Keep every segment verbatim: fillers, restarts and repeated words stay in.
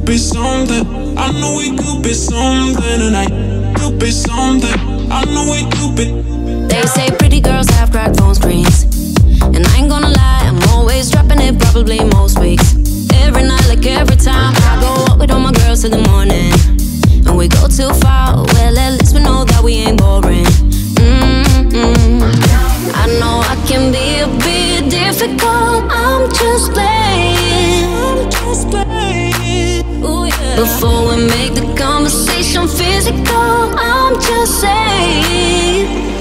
be something. I know we could be something tonight. Could be something. I know we could be. They say pretty girls have cracked phone screens, and I ain't gonna lie, I'm always dropping it probably most weeks. Every night, like every time, I go out with all my girls till the morning, and we go too far. Well, at least we know that we ain't boring. Mm-hmm. I know I can be a bit difficult. I'm just playing. I'm just playing. Ooh, yeah. Before we make the conversation physical, I'm just saying.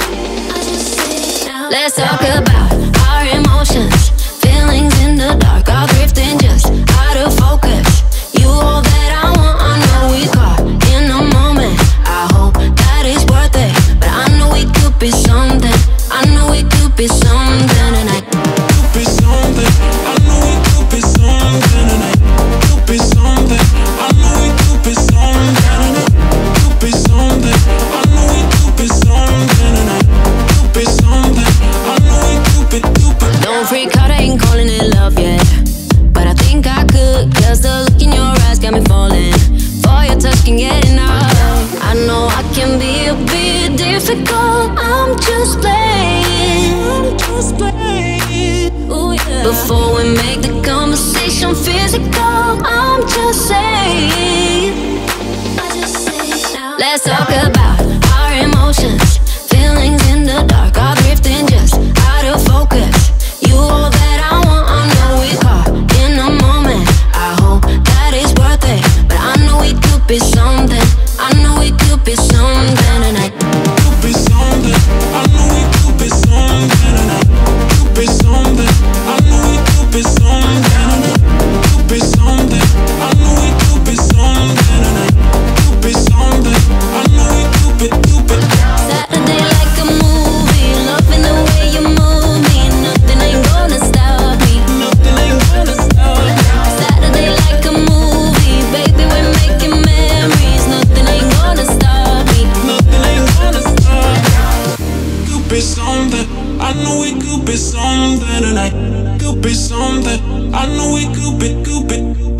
Let's talk about our emotions, feelings in the dark, all drifting just out of focus. You all that I want, I know we caught in a moment. I hope that it's worth it, but I know we could be something. I know we could be something tonight. Could be something. I know we could be something tonight. Could be something. I know we could be something tonight. Could be something. I know we could be something tonight. Could be something. I know we could be, could be. Don't freak out, I ain't calling it love yet, but I think I could, cause the look in your eyes got me falling. For your touch can get enough. I know I can be a bit difficult. I'm just playing. I'm just playing. Ooh, yeah. Before we make the conversation physical, I'm just saying. I just say now. Let's talk about our emotions, feelings in the dark, all drifting just out of focus. You all that I want, I know we caught in a moment. I hope that it's worth it, but I know we could be something. I know we could be something tonight. Could be something. I know we could be something tonight. Could be something. I know we could be something tonight. Could be something. I know we could be something tonight. Could be something. I know we could be, could be. Saturday like a movie, loving the way you move me. Nothing ain't gonna stop me. Nothing ain't gonna stop me. Saturday like a movie, baby, we're making memories. Nothing ain't gonna stop me. Nothing ain't gonna stop me. Could be something. I know we could be something tonight. Could be something. I know we could be, could be.